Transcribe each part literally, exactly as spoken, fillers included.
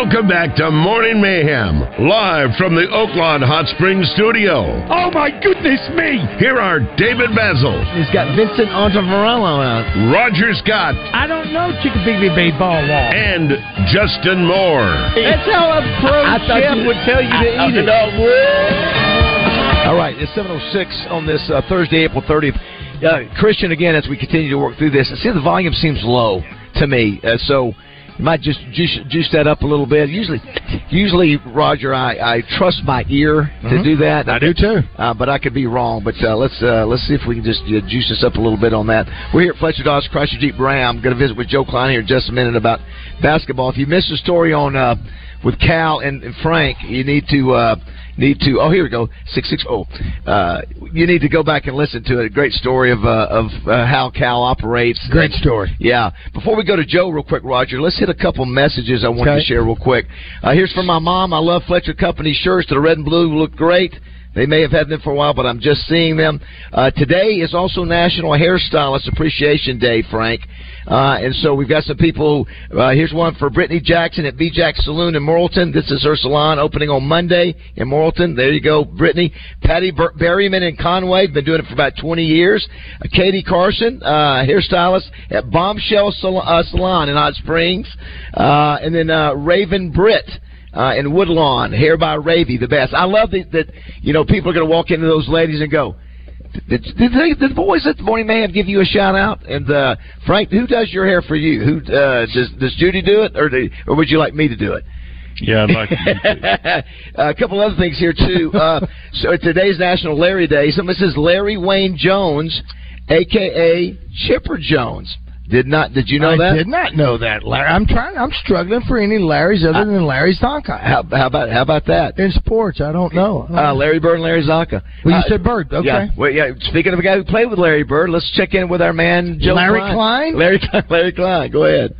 Welcome back to Morning Mayhem, live from the Oaklawn Hot Springs studio. Oh, my goodness me! Here are David Basil. He's got Vincent Ontavarello out. Roger Scott. I don't know, Chickabiggy Ball Wall. And Justin Moore. That's how a pro I thought chef you would tell you to I, eat it. All right, it's seven oh six on this uh, Thursday, April thirtieth. Uh, Christian, again, as we continue to work through this, I see the volume seems low to me, uh, so you might just juice, juice that up a little bit. Usually, usually, Roger, I, I trust my ear to Mm-hmm. do that. I do too, uh, but I could be wrong. But uh, let's uh, let's see if we can just uh, juice this up a little bit on that. We're here at Fletcher Dodge Chrysler Jeep Ram. I'm going to visit with Joe Klein here in just a minute about basketball. If you missed the story on uh, with Cal and, and Frank, you need to. Uh, Need to oh here we go six six oh. Uh, you need to go back and listen to it. A great story of uh, of uh, how Cal operates. Great story. Yeah. Before we go to Joe, real quick, Roger, let's hit a couple messages I want okay. to share real quick. Uh, here's from my mom. I love Fletcher Company shirts. The red and blue look great. They may have had them for a while, but I'm just seeing them. Uh, today is also National Hairstylist Appreciation Day, Frank. Uh, and so we've got some people. Uh, here's one for Brittany Jackson at B Jack Saloon in Morrilton. This is her salon opening on Monday in Morrilton. There you go, Brittany. Patty Ber- Berryman in Conway. Been doing it for about twenty years. Uh, Katie Carson, uh, hairstylist at Bombshell Sal- uh, Salon in Hot Springs. Uh, and then uh, Raven Britt. Uh, in Woodlawn, hair by Ravy, the best. I love that, that you know, people are going to walk into those ladies and go, did, did, they, did the boys at the Morning Mayhem give you a shout out? And uh, Frank, who does your hair for you? Who uh, does does Judy do it, or do, or would you like me to do it? Yeah, I'd like to. A couple other things here too. Uh, so today's National Larry Day. Somebody says Larry Wayne Jones, aka Chipper Jones. Did not? Did you know I that? I did not know that, Larry. I'm trying. I'm struggling for any Larrys other than Larry Zonka. How, how about how about that? In sports, I don't know. Uh, Larry Bird and Larry Zonka. Well, you uh, said Bird. Okay. Yeah. Well, yeah. Speaking of a guy who played with Larry Bird, let's check in with our man Joe Larry Klein. Klein. Larry Klein. Larry Klein. Go ahead.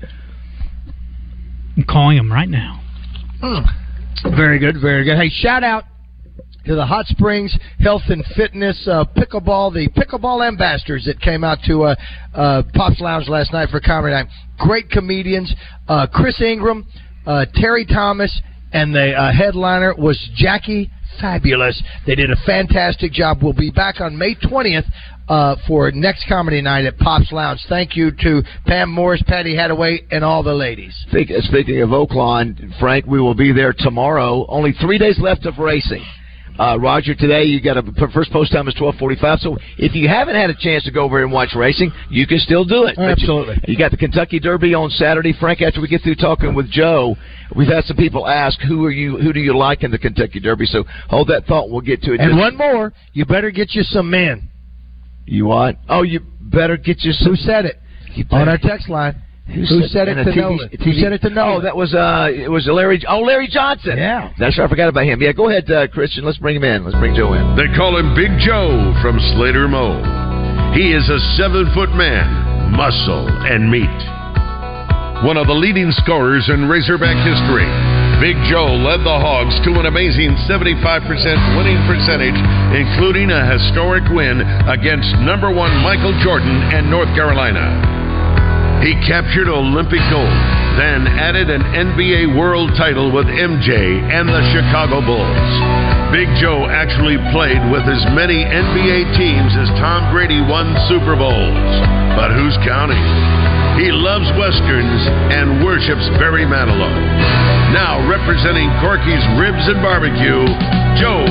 I'm calling him right now. Mm. Very good. Very good. Hey, shout out to the Hot Springs Health and Fitness uh, Pickleball, the Pickleball Ambassadors that came out to uh, uh, Pop's Lounge last night for Comedy Night. Great comedians. Uh, Chris Ingram, uh, Terry Thomas, and the uh, headliner was Jackie Fabulous. They did a fantastic job. We'll be back on May twentieth uh, for next Comedy Night at Pop's Lounge. Thank you to Pam Morris, Patty Hadaway, and all the ladies. Speak, speaking of Oaklawn, Frank, we will be there tomorrow. Only three days left of racing. Uh, Roger, today you got a first post time is twelve forty-five. So if you haven't had a chance to go over and watch racing, you can still do it. Oh, absolutely. You, you got the Kentucky Derby on Saturday, Frank. After we get through talking with Joe, we've had some people ask who are you, who do you like in the Kentucky Derby? So hold that thought. We'll get to it. And Just, one more, you better get you some men. You what? Oh, you better get you some. Who said it on our text line? Who, Who said, said it to Nolan? Who said it to Nolan? Oh, that was uh, it was Larry. Oh, Larry Johnson. Yeah, that's right. I forgot about him. Yeah, go ahead, uh, Christian. Let's bring him in. Let's bring Joe in. They call him Big Joe from Slater Moe. He is a seven-foot man, muscle and meat. One of the leading scorers in Razorback history, Big Joe led the Hogs to an amazing seventy-five percent winning percentage, including a historic win against number one Michael Jordan and North Carolina. He captured Olympic gold, then added an N B A world title with M J and the Chicago Bulls. Big Joe actually played with as many N B A teams as Tom Brady won Super Bowls. But who's counting? He loves Westerns and worships Barry Manilow. Now representing Corky's Ribs and Barbecue, Joe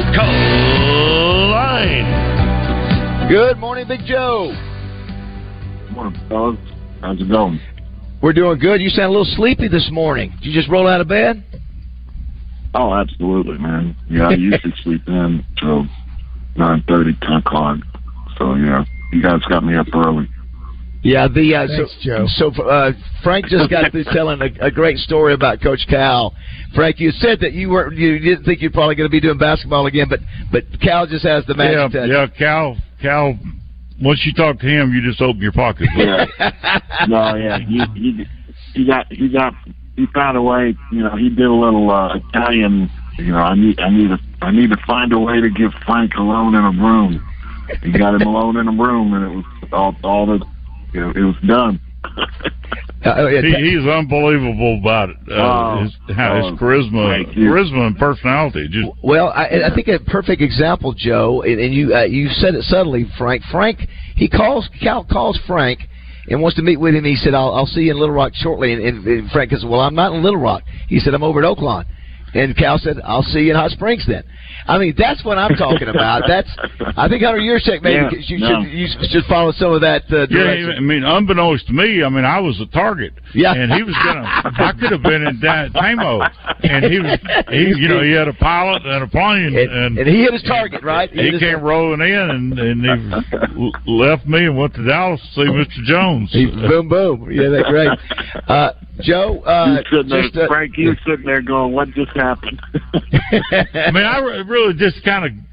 Klein. Good morning, Big Joe. Good morning, fellas. How's it going? We're doing good. You sound a little sleepy this morning. Did you just roll out of bed? Oh, absolutely, man. Yeah, I usually sleep in till nine thirty, ten o'clock. So, yeah, you guys got me up early. Yeah, the uh, Thanks, so, Joe. so uh, Frank just got through telling a, a great story about Coach Cal. Frank, you said that you weren't, you didn't think you're probably going to be doing basketball again, but but Cal just has the magic yeah, touch. Yeah, Cal, Cal. Once you talk to him, you just open your pockets. Yeah. No, yeah, he, he he got he got he found a way. You know, he did a little uh, Italian. You know, I need I need to I need to find a way to get Frank alone in a room. He got him alone in a room, and it was all all the. You know, it was done. Uh, yeah, he, he's unbelievable about it. Uh, oh, his, how oh, his charisma, charisma and personality. Just well, I, I think a perfect example, Joe, and, and you uh, you said it subtly, Frank. Frank, he calls Cal calls Frank and wants to meet with him. He said, "I'll, I'll see you in Little Rock shortly." And, and, and Frank says, "Well, I'm not in Little Rock." He said, "I'm over at Oaklawn." And Cal said, "I'll see you in Hot Springs then." I mean, that's what I'm talking about. That's, I think, Hunter Yurchek, maybe yeah, you, no. should, you should follow some of that uh, direction. yeah, I mean, unbeknownst to me, I mean, I was a target. Yeah. And he was gonna. I could have been in that Tamo, and he was. He, you know, he had a pilot and a plane, And, and, and he hit his target, right? He, he came rolling in, and, and he left me and went to Dallas to see Mister Jones. He, boom, boom. Yeah, that's great. Uh, Joe, uh, just, there, uh, Frank, you were sitting there going, "What just happened?" I mean, I really just kind of.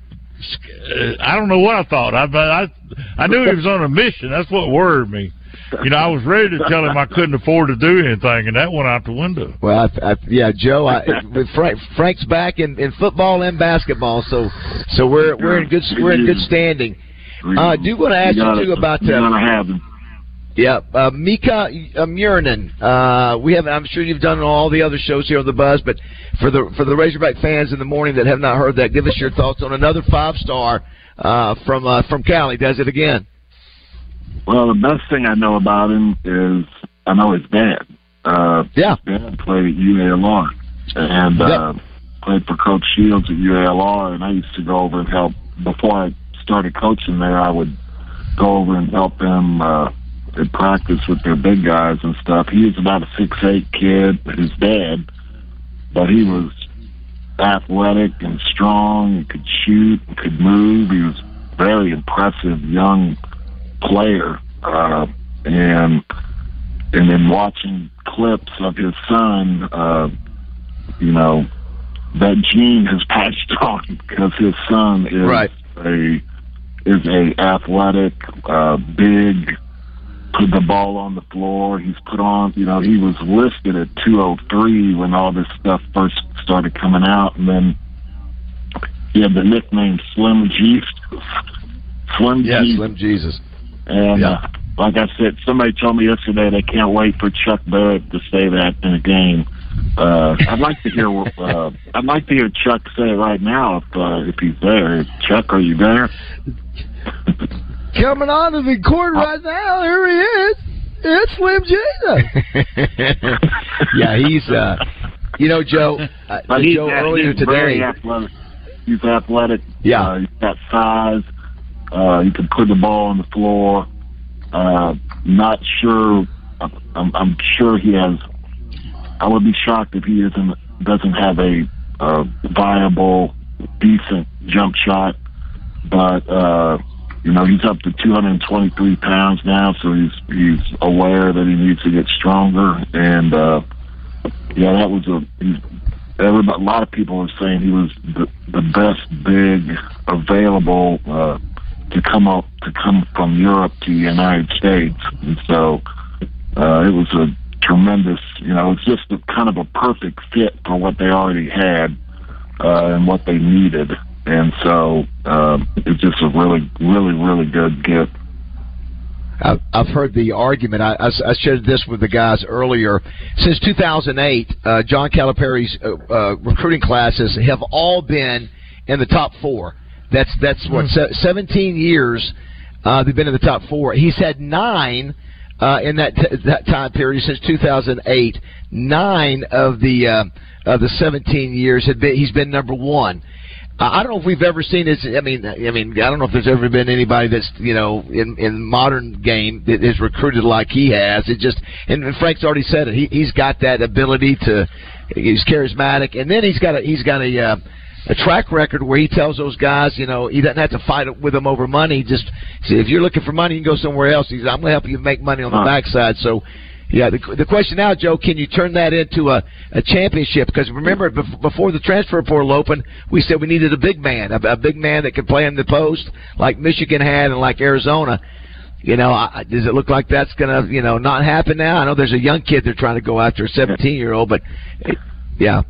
I don't know what I thought. I, I I knew he was on a mission. That's what worried me. You know, I was ready to tell him I couldn't afford to do anything, and that went out the window. Well, I, I, yeah, Joe. I, Frank, Frank's back in, in football and basketball, so so we're we're in good we're in good standing. Uh, I do want to ask you, you too about you're uh, gonna have him. Yeah, uh, Mika uh, Murnin. Uh, we have. I'm sure you've done all the other shows here on the Buzz, but for the for the Razorback fans in the morning that have not heard that, give us your thoughts on another five star uh, from uh, from Cali. Does it again? Well, the best thing I know about him is I know his dad. Uh, yeah, his dad played at U A L R and uh, yep. played for Coach Shields at U A L R, and I used to go over and help. Before I started coaching there, I would go over and help them. Uh, At practice with their big guys and stuff. He was about a six eight kid, his dad, but he was athletic and strong and could shoot and could move. He was a very impressive young player. Uh, and and then watching clips of his son, uh, you know, that gene has passed on because his son is right. a is a athletic, uh, big, put the ball on the floor. He's put on, you know, he was listed at two oh three when all this stuff first started coming out, and then he had the nickname Slim Jesus. Slim yeah, Jesus. Slim Jesus. And yeah. uh, like I said, somebody told me yesterday they can't wait for Chuck Barrett to say that in a game. Uh, I'd like to hear. Uh, I'd like to hear Chuck say it right now if uh, if he's there. Chuck, are you there? Coming on to the court right now. Here he is. It's Slim Jesus. yeah, he's. Uh, you know, Joe. Uh, but he's, Joe uh, earlier he's today. Very athletic. He's athletic. Yeah, uh, he's got size. Uh, he can put the ball on the floor. Uh, not sure. I'm, I'm sure he has. I would be shocked if he isn't doesn't have a uh, viable, decent jump shot. But uh, you know, he's up to two hundred twenty-three pounds now, so he's he's aware that he needs to get stronger. And uh, yeah, that was a. He's, everybody, a lot of people were saying he was the, the best big available uh, to come up to come from Europe to the United States, and so uh, it was a tremendous. You know, it's just a, kind of a perfect fit for what they already had uh, and what they needed, and so uh, it's just a really, really, really good gift. I've, I've heard the argument. I, I, I shared this with the guys earlier. Since two thousand eight, uh, John Calipari's uh, uh, recruiting classes have all been in the top four. That's that's what se- seventeen years uh, they've been in the top four. He's had nine uh, in that t- that time period since two thousand eight. Nine of the uh, of the seventeen years had been he's been number one. I don't know if we've ever seen this. I mean, I mean, I don't know if there's ever been anybody that's, you know, in in modern game that is recruited like he has. It just, and Frank's already said it. He he's got that ability to. He's charismatic, and then he's got a he's got a uh, a track record where he tells those guys, you know, he doesn't have to fight with them over money. Just see, if you're looking for money, you can go somewhere else. He's, I'm going to help you make money on the backside. So. Yeah, the, the question now, Joe, can you turn that into a, a championship? Because remember, before the transfer portal opened, we said we needed a big man, a, a big man that could play in the post like Michigan had and like Arizona. You know, I, does it look like that's going to, you know, not happen now? I know there's a young kid they're trying to go after, a seventeen-year-old, but, it, yeah.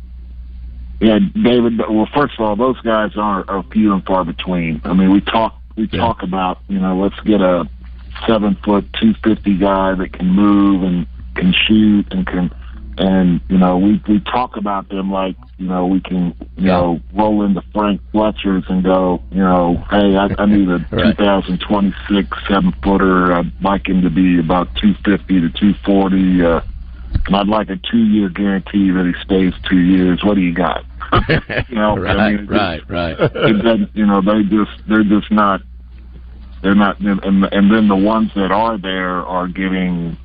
Yeah, David, well, first of all, those guys are, are few and far between. I mean, we talk, we yeah. talk about, you know, let's get a seven foot two fifty guy that can move and can shoot and can, and you know, we we talk about them like, you know, we can, you yeah. know, roll into Frank Fletcher's and go, you know, hey, I, I need a right. twenty twenty-six seven footer. I'd like him to be about two fifty to two forty. Uh, and I'd like a two year guarantee that he stays two years. What do you got? you know, right, I mean, right, right. And then, you know, they just they're just not. They're not, and and then the ones that are there are getting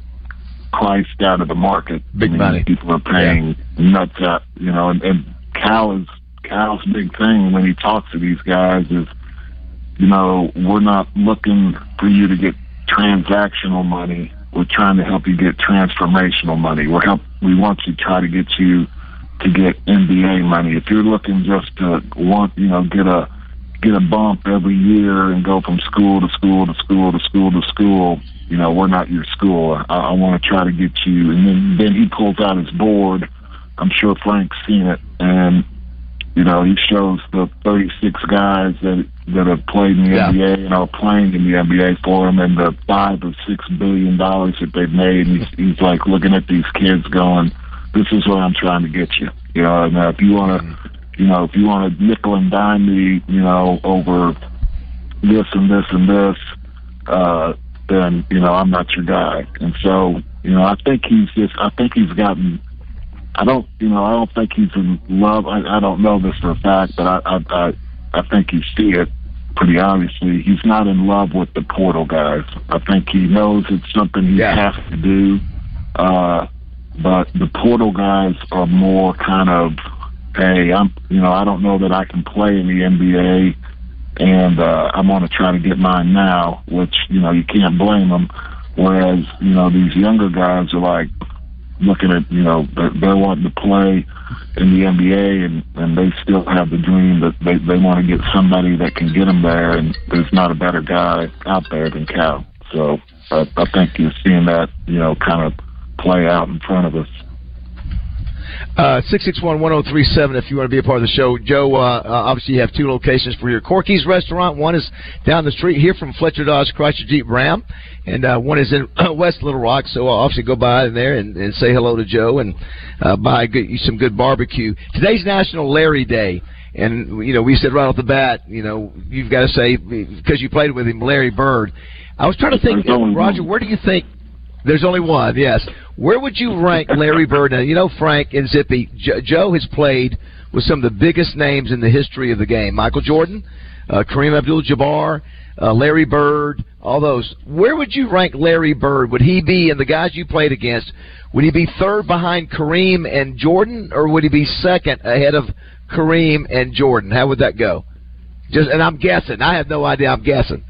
priced out of the market. Big I mean, money. People are paying yeah. nuts out, you know. And, and Cal is Cal's big thing when he talks to these guys is, you know, we're not looking for you to get transactional money. We're trying to help you get transformational money. We're help. We want you to try to get you to get N B A money. If you're looking just to want, you know, get a get a bump every year and go from school to school to school to school to school, you know, we're not your school. I, I want to try to get you. And then, then he pulls out his board. I'm sure Frank's seen it. And, you know, he shows the thirty-six guys that that have played in the yeah. N B A and are playing in the N B A for him and the five or six billion dollars that they've made. And he's, he's like looking at these kids going, this is what I'm trying to get you. You know, and uh, if you want to, you know, if you want to nickel and dime me, you know, over this and this and this, uh, then, you know, I'm not your guy. And so, you know, I think he's just, I think he's gotten, I don't, you know, I don't think he's in love. I, I don't know this for a fact, but I, I, I, I think you see it pretty obviously. He's not in love with the portal guys. I think he knows it's something he yeah. has to do. Uh, but the portal guys are more kind of, hey, I'm, you know, I don't know that I can play in the N B A, and uh, I'm going to try to get mine now, which, you know, you can't blame them. Whereas, you know, these younger guys are like looking at, you know, they're, they're wanting to play in the N B A, and, and they still have the dream that they, they want to get somebody that can get them there, and there's not a better guy out there than Cal. So I, I think you're seeing that, you know, kind of play out in front of us. Uh, six six one, one oh three seven if you want to be a part of the show. Joe, uh, obviously you have two locations for your Corky's restaurant. One is down the street here from Fletcher Dodge Chrysler Jeep Ram, and uh, one is in West Little Rock, so I'll obviously go by in there and, and say hello to Joe and uh, buy good, some good barbecue. Today's National Larry Day, and, you know, we said right off the bat, you know, you've got to say, because you played with him, Larry Bird. I was trying to think, Roger, where do you think, there's only one, yes. Where would you rank Larry Bird? Now, you know, Frank and Zippy, jo- Joe has played with some of the biggest names in the history of the game. Michael Jordan, uh, Kareem Abdul-Jabbar, uh, Larry Bird, all those. Where would you rank Larry Bird? Would he be, and the guys you played against, would he be third behind Kareem and Jordan, or would he be second ahead of Kareem and Jordan? How would that go? Just, and I'm guessing. I have no idea. I'm guessing.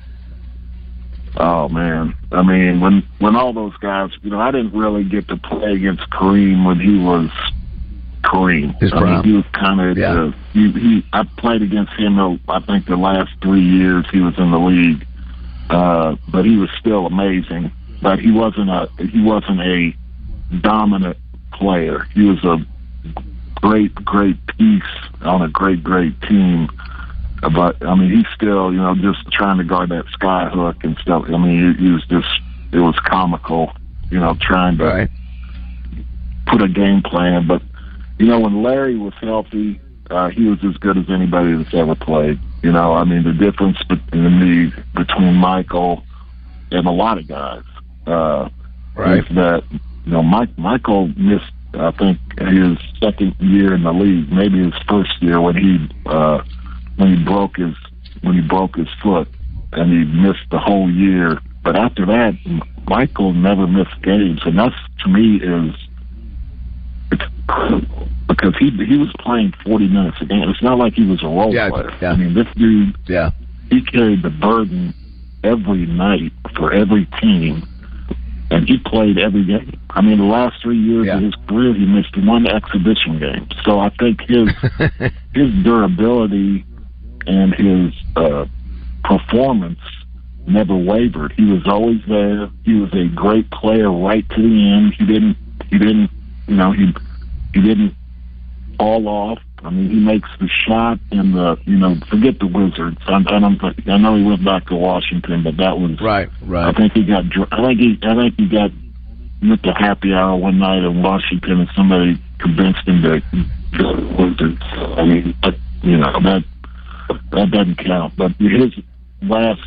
Oh, man. I mean, when when all those guys, you know, I didn't really get to play against Kareem when he was Kareem. His I mean, he was kind of, yeah. uh, he, he, I played against him, I think, the last three years he was in the league. Uh, but he was still amazing. But he wasn't a, he wasn't a dominant player. He was a great, great piece on a great, great team. But, I mean, he's still, you know, just trying to guard that sky hook and stuff. I mean, he, he was just, it was comical, you know, trying to right. put a game plan. But, you know, when Larry was healthy, uh, he was as good as anybody that's ever played. You know, I mean, the difference between, me, between Michael and a lot of guys uh, right. is that, you know, Mike, Michael missed, I think, his second year in the league, maybe his first year when he uh, – when he broke his when he broke his foot, and he missed the whole year. But after that, Michael never missed games, and that's, to me, is it's because he he was playing forty minutes a game. It's not like he was a role yeah, player. Yeah. I mean, this dude, yeah. he carried the burden every night for every team, and he played every game. I mean, the last three years yeah. of his career, he missed one exhibition game. So I think his his durability and his uh, performance never wavered. He was always there. He was a great player right to the end. He didn't, he didn't, you know, he he didn't fall off. I mean, he makes the shot in the, you know, forget the Wizards. I, I don't. I know he went back to Washington, but that was right. Right. I think he got. I think he. I think he got went to happy hour one night in Washington, and somebody convinced him to go to the Wizards. I mean, that, you know, that that doesn't count. But his last,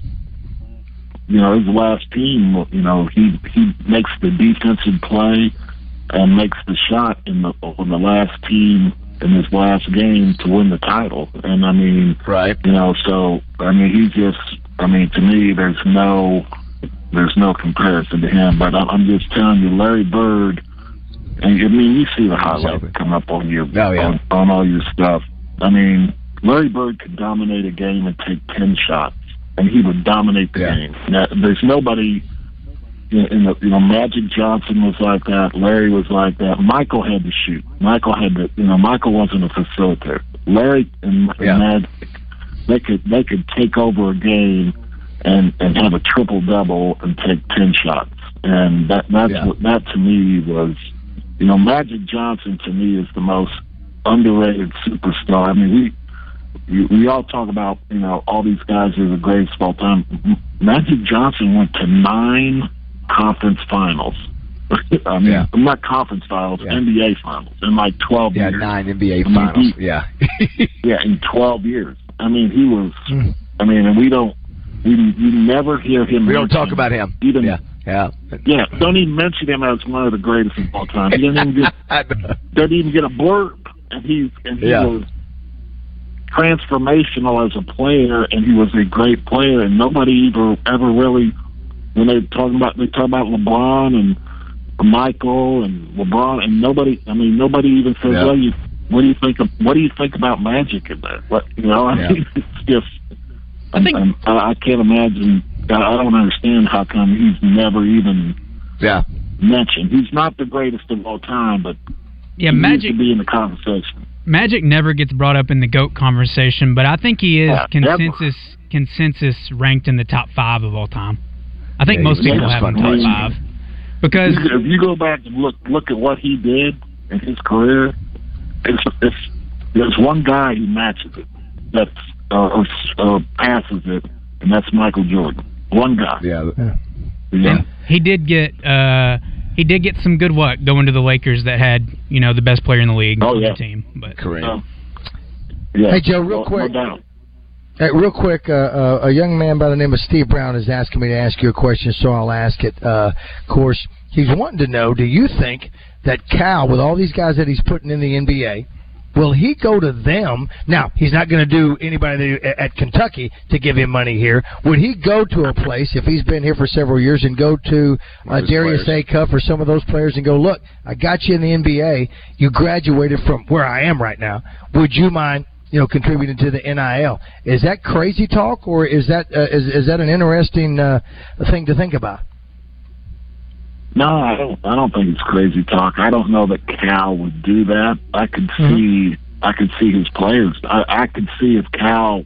you know, his last team, you know, he he makes the defensive play and makes the shot in the on the last team in his last game to win the title. And I mean, right? You know, so I mean, he just, I mean, to me, there's no, there's no comparison to him. But I'm just telling you, Larry Bird. And I mean, you see the highlights come up on your oh, yeah. on, on all your stuff. I mean, Larry Bird could dominate a game and take ten shots, and he would dominate the yeah. game. Now, there's nobody. In, in the, you know, Magic Johnson was like that. Larry was like that. Michael had to shoot. Michael had to. You know, Michael wasn't a facilitator. Larry and, yeah. and Magic, they could they could take over a game and and have a triple double and take ten shots. And that that's yeah. what that to me was. You know, Magic Johnson to me is the most underrated superstar. I mean, we we all talk about, you know, all these guys are the greatest of all time. Magic Johnson went to nine conference finals. I mean, yeah. not conference finals, yeah. N B A finals in like twelve yeah, years. Yeah, nine N B A I mean, finals. he, yeah. yeah, in twelve years. I mean, he was, I mean, and we don't, we, you never hear him. We don't talk about him. Even, yeah. Yeah, yeah. Don't even mention him as one of the greatest of all time. He doesn't even get, doesn't even get a blurb, and he's and he yeah. was transformational as a player, and he was a great player. And nobody ever ever really, when they talking about they talk about LeBron and Michael and LeBron, and nobody. I mean, nobody even says, yeah. "Well, you, what do you think of what do you think about Magic in that?" What you know? I yeah. mean, it's just. I think I'm, I'm, I can't imagine. I don't understand how come he's never even yeah. mentioned. He's not the greatest of all time, but yeah, he Magic needs to be in the conversation. Magic never gets brought up in the GOAT conversation, but I think he is yeah, consensus never. consensus ranked in the top five of all time. I think yeah, most people yeah, have him top crazy. five because if you go back and look look at what he did in his career, it's, it's there's one guy who matches it, that's uh, or, or passes it, and that's Michael Jordan. One guy. Yeah. yeah. And he did get uh, he did get some good luck going to the Lakers that had, you know, the best player in the league oh, on yeah. the team. But correct. Uh, yeah. Hey Joe, real no, quick. No doubt. Hey, real quick, uh, uh, a young man by the name of Steve Brown is asking me to ask you a question, so I'll ask it. Uh, of course, he's wanting to know: do you think that Cal, with all these guys that he's putting in the N B A, will he go to them? Now, he's not going to do anybody at Kentucky to give him money here. Would he go to a place, if he's been here for several years, and go to uh, Darius Acuff or some of those players and go, look, I got you in the N B A. You graduated from where I am right now. Would you mind, you know, contributing to the N I L? Is that crazy talk, or is that uh, is, is that an interesting uh, thing to think about? No, I don't. I don't think it's crazy talk. I don't know that Cal would do that. I could Mm-hmm. see. I could see his players. I, I could see if Cal,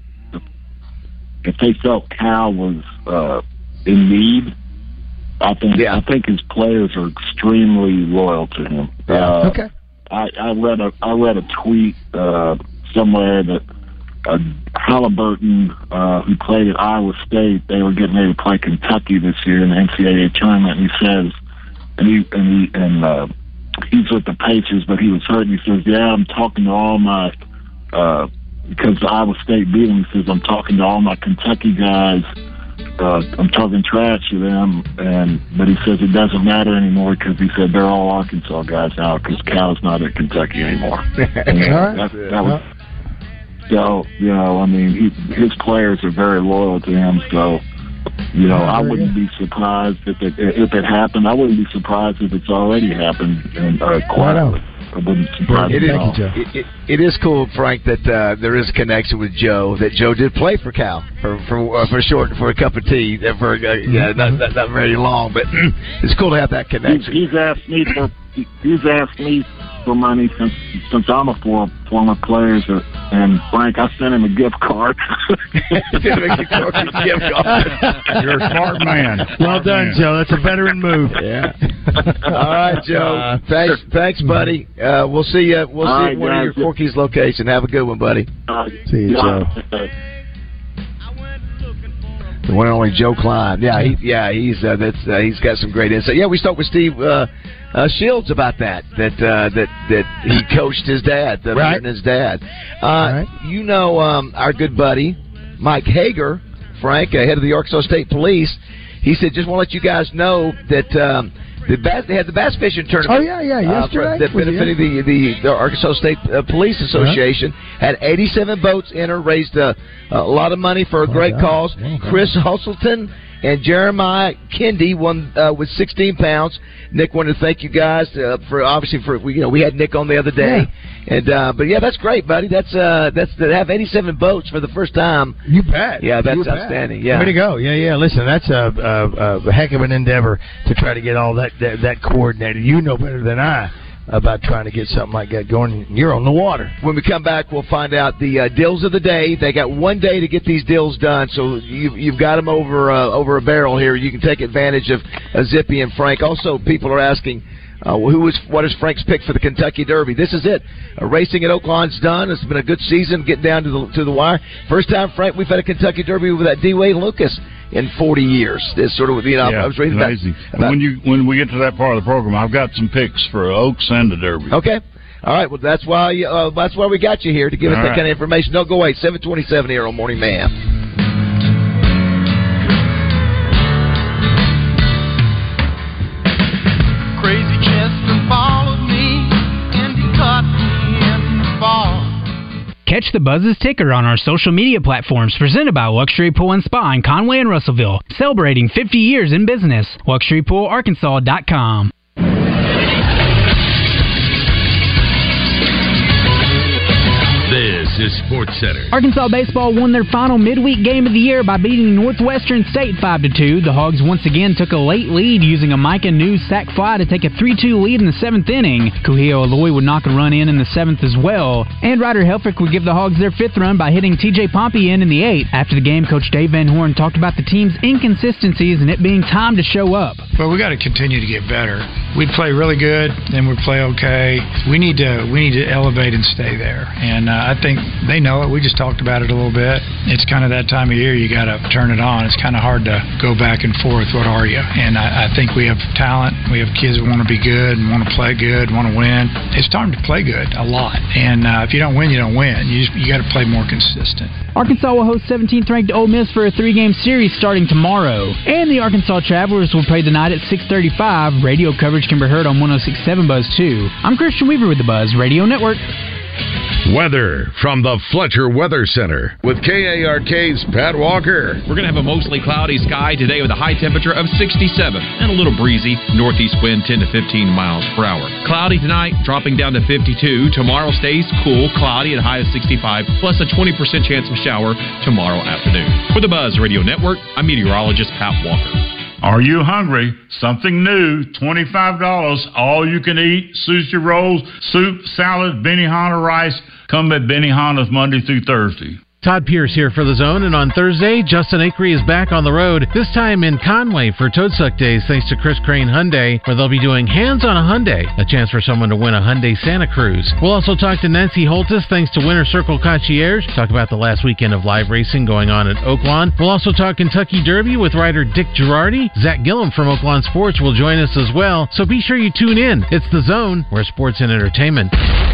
if they felt Cal was uh, in need. I think. Yeah. I think his players are extremely loyal to him. Uh, Okay. I, I read a. I read a tweet uh, somewhere that uh, Halliburton, uh, who played at Iowa State, they were getting ready to play Kentucky this year in the N C double A tournament, and he says. And he and he and uh, he's with the Pacers, but he was hurt. And he says, "Yeah, I'm talking to all my uh, because Iowa State beat him." He says, "I'm talking to all my Kentucky guys. Uh, I'm talking trash to them." And but he says it doesn't matter anymore because he said they're all Arkansas guys now because Cal's not at Kentucky anymore. And that, that was, so you know, I mean, he, his players are very loyal to him. So. You know, I wouldn't be surprised if it if it happened. I wouldn't be surprised if it's already happened. And uh, quietly, I wouldn't be surprised It at is, all. it, it, it is cool, Frank, that uh, there is a connection with Joe. That Joe did play for Cal for for uh, for short for a cup of tea. uh, For uh, yeah, not, not not very long, but it's cool to have that connection. He's, he's asked me for he's asked me for money since since I'm a former former player. So, and Frank, I sent him a gift card. You're a smart man. Well done, Joe. That's a veteran move. Yeah. All right, Joe. Uh, thanks, thanks, buddy. Uh, we'll see you. We'll All see right, you at one of your guys. Corky's location. Have a good one, buddy. Uh, See you, yeah. Joe. The one and only Joe Klein. Yeah, he, yeah, he's uh, that's uh, he's got some great insight. Yeah, we spoke with Steve uh, uh, Shields about that. That uh, that that he coached his dad, the right. his dad. Uh, right. You know, um, our good buddy Mike Hager, Frank, uh, head of the Arkansas State Police. He said, just want to let you guys know that. Um, The bass, they had the bass fishing tournament. Oh yeah, yeah, yesterday. Uh, that benefited the, the the Arkansas State uh, Police Association. Uh-huh. Had eighty-seven boats enter, raised a, a lot of money for a great oh, cause. Oh, Chris Hustleton and Jeremiah Kendi won uh, with sixteen pounds. Nick wanted to thank you guys uh, for obviously for you know we had Nick on the other day, yeah. and uh, but yeah, that's great, buddy. That's uh, that's to have eighty-seven boats for the first time. You bet. Yeah, that's you outstanding. Bet. Yeah, way to go. Yeah, yeah. Listen, that's a, a, a heck of an endeavor to try to get all that, that that coordinated. You know better than I about trying to get something like that going. You're on the water. When we come back, we'll find out the uh, deals of the day. They got one day to get these deals done, so you've, you've got them over uh, over a barrel here. You can take advantage of uh, Zippy and Frank. Also, people are asking, uh, who is what is Frank's pick for the Kentucky Derby? This is it. Uh, racing at Oaklawn's done. It's been a good season, getting down to the to the wire. First time, Frank, we've had a Kentucky Derby with that D. Wade Lucas in forty years. This sort of, you know, yeah, I was reading about, about when you when we get to that part of the program, I've got some picks for Oaks and the Derby. Okay. All right. Well, that's why you, uh, that's why we got you here to give us All that right. kind of information. Don't go away. seven twenty-seven here on Morning Mayhem. Crazy Chester followed me and he caught me in the fall. Catch the Buzz's ticker on our social media platforms presented by Luxury Pool and Spa in Conway and Russellville, celebrating fifty years in business. luxury pool arkansas dot com. This is Sports Center. Arkansas baseball won their final midweek game of the year by beating Northwestern State five to two. The Hogs once again took a late lead using a Micah News sac fly to take a three two lead in the seventh inning. Kuhio Aloy would knock a run in in the seventh as well. And Ryder Helfrich would give the Hogs their fifth run by hitting T J Pompey in in the eighth. After the game, Coach Dave Van Horn talked about the team's inconsistencies and it being time to show up. Well, we got to continue to get better. We'd play really good, then we'd play okay. We need to we need to elevate and stay there. And uh, I think they know it. We just talked about it a little bit. It's kind of that time of year you got to turn it on. It's kind of hard to go back and forth. What are you? And I, I think we have talent. We have kids that want to be good and want to play good, want to win. It's time to play good a lot. And uh, if you don't win, you don't win. You just, you got to play more consistent. Arkansas will host seventeenth ranked Ole Miss for a three-game series starting tomorrow. And the Arkansas Travelers will play the night at six thirty-five. Radio coverage can be heard on one oh six point seven Buzz two. I'm Christian Weaver with the Buzz Radio Network. Weather from the Fletcher Weather Center with K A R K's Pat Walker. We're going to have a mostly cloudy sky today with a high temperature of sixty-seven and a little breezy. Northeast wind ten to fifteen miles per hour. Cloudy tonight, dropping down to fifty-two. Tomorrow stays cool, cloudy at a high of sixty-five, plus a twenty percent chance of shower tomorrow afternoon. For the Buzz Radio Network, I'm meteorologist Pat Walker. Are you hungry? Something new, twenty-five dollars, all you can eat, sushi rolls, soup, salad, Benihana rice. Come at Benihana's Monday through Thursday. Todd Pierce here for The Zone, and on Thursday, Justin Acree is back on the road, this time in Conway for Toadsuck Days, thanks to Chris Crane Hyundai, where they'll be doing Hands on a Hyundai, a chance for someone to win a Hyundai Santa Cruz. We'll also talk to Nancy Holtis, thanks to Winter Circle Concierge, talk about the last weekend of live racing going on at Oaklawn. We'll also talk Kentucky Derby with rider Dick Girardi. Zach Gillum from Oaklawn Sports will join us as well, so be sure you tune in. It's The Zone, where sports and entertainment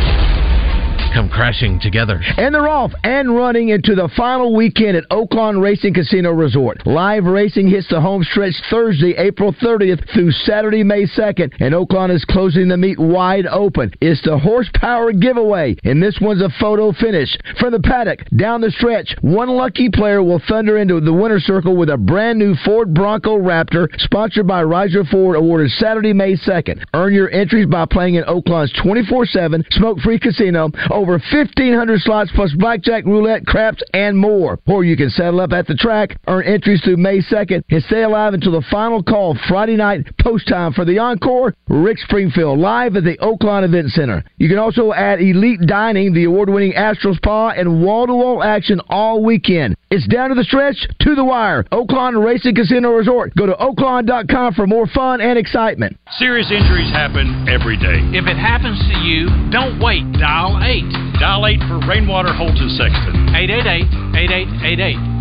come crashing together. And they're off and running into the final weekend at Oaklawn Racing Casino Resort. Live racing hits the home stretch Thursday, April thirtieth through Saturday, May second, and Oaklawn is closing the meet wide open. It's the horsepower giveaway, and this one's a photo finish. From the paddock, down the stretch, one lucky player will thunder into the winner's circle with a brand new Ford Bronco Raptor, sponsored by Riser Ford, awarded Saturday, May second. Earn your entries by playing in Oaklawn's twenty-four seven smoke-free casino. Over fifteen hundred slots plus blackjack, roulette, craps, and more. Or you can settle up at the track, earn entries through May second, and stay alive until the final call Friday night post time for the encore. Rick Springfield live at the Oaklawn Event Center. You can also add elite dining, the award-winning Astro Spa, and wall-to-wall action all weekend. It's down to the stretch, to the wire. Oaklawn Racing Casino Resort. Go to oaklawn dot com for more fun and excitement. Serious injuries happen every day. If it happens to you, don't wait. Dial eight. Dial eight for Rainwater Holton Sexton. eight eight eight, eight eight eight eight.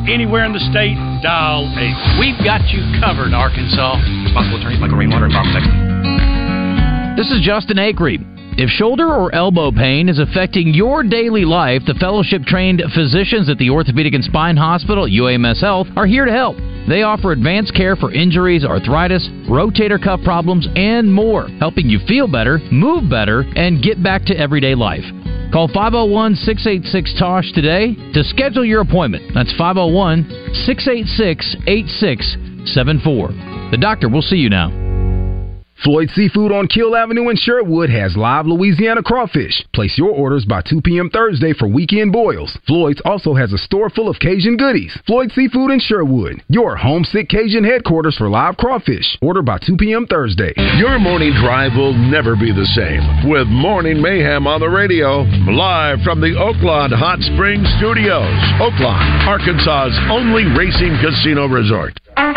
anywhere in the state, dial eight. We've got you covered, Arkansas. Responsible attorneys Michael Rainwater and Bob Texas. This is Justin Acree. If shoulder or elbow pain is affecting your daily life, the fellowship-trained physicians at the Orthopedic and Spine Hospital at U A M S Health are here to help. They offer advanced care for injuries, arthritis, rotator cuff problems, and more, helping you feel better, move better, and get back to everyday life. Call five oh one, six eight six, T O S H today to schedule your appointment. That's five oh one, six eight six, eight six seven four. The doctor will see you now. Floyd Seafood on Kill Avenue in Sherwood has live Louisiana crawfish. Place your orders by two p.m. Thursday for weekend boils. Floyd's also has a store full of Cajun goodies. Floyd Seafood in Sherwood, your homesick Cajun headquarters for live crawfish. Order by two p.m. Thursday. Your morning drive will never be the same with Morning Mayhem on the radio, live from the Oaklawn Hot Springs Studios. Oaklawn, Arkansas's only racing casino resort.